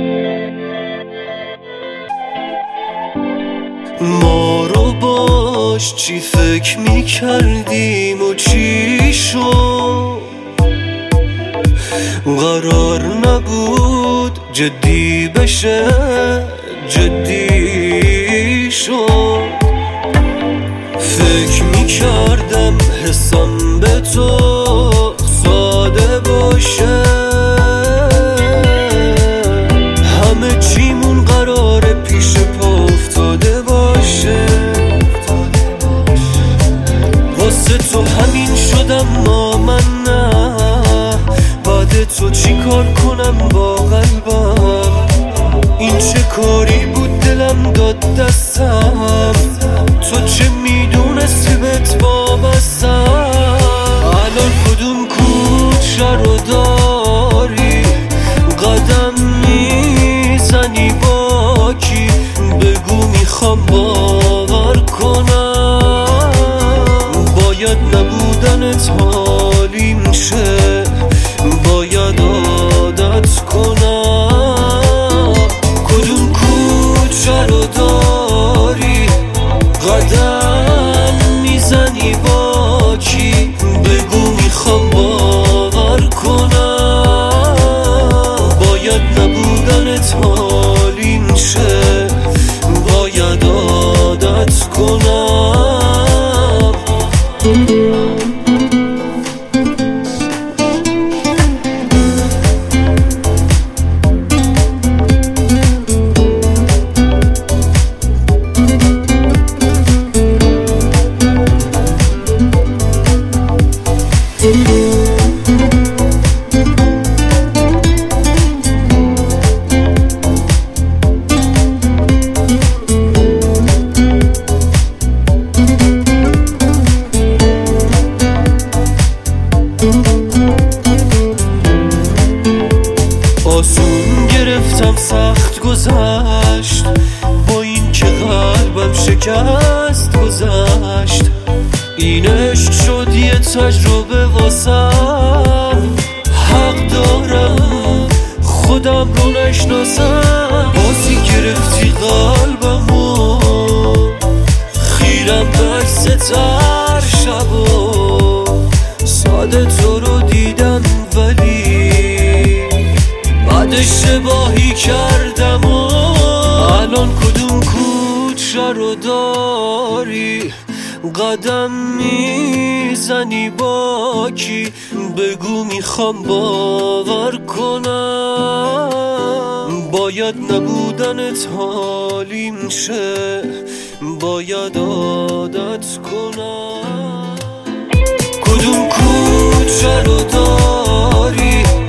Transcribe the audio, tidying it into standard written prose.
ما رو باش چی فکر میکردیم و چی شد؟ قرار نبود جدی بشه، جدی شد. فکر میکردم حسم به تو ساده باشه، همه چیمون قراره پیش پا افتاده باشه. واسه تو همین شدم ما، من نه بعد تو چی کار کنم با قلبم؟ این چه کاری بود دلم داد دستم، تو چه میدونستی بهت وابستم؟ الان کدوم کوچه رو داری؟ قدم میزنی با کی؟ بگو میخوام باور کنم. باید نبودنت حالیم شه، باید عادت کنم. کدوم کوچه رو داری؟ قدم میزنی با کی؟ بگو میخوام باور کنم. باید نبودنت حالیم شه، باید عادت کنم. آسون گرفتم سخت گذشت، با این که قلبم شکست گذشت. این عشق شد یه تجربه واسم، حق دارم خودم رو نشناسم. بازی گرفتی قلبمو، خیرم بکس تر شبو. ساده تو رو دیدم ولی بعد اشتباهی کردم و الان کدوم کوچه رو داری؟ قدم میزنی با کی؟ بگو میخوام باور کنم. باید نبودنت حالیم شه، باید عادت کنم. کدوم کوچه رو داری؟